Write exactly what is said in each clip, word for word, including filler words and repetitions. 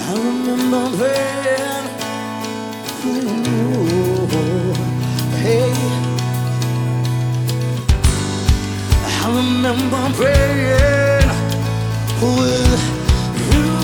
I remember praying, ooh, hey, I remember praying with you.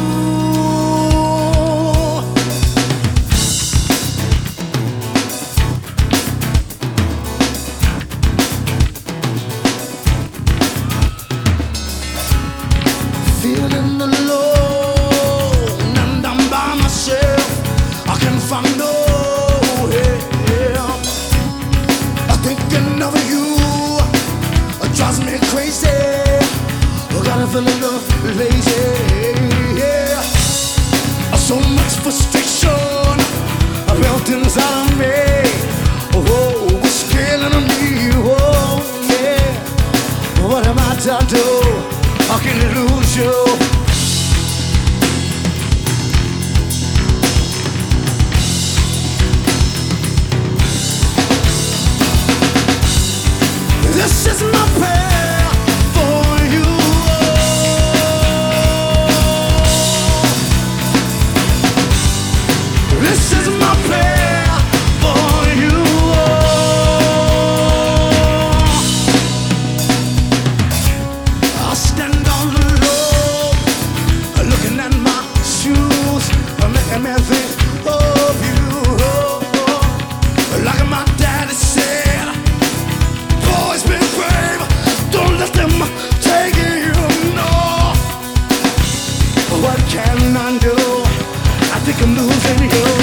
Feeling alone and I'm by myself, I can find no help. Thinking of you drives me crazy. I got a feeling of lazy. Yeah. So much frustration built inside of me. Oh, it's killing me. Oh, yeah. What am I to do? I can lose you. This is my prayer for you. This is my prayer for you. I stand on the road, looking at my shoes, making me think of you. Like my daddy said, boys be brave, don't let them take you, no. What can I do? I think I'm losing you.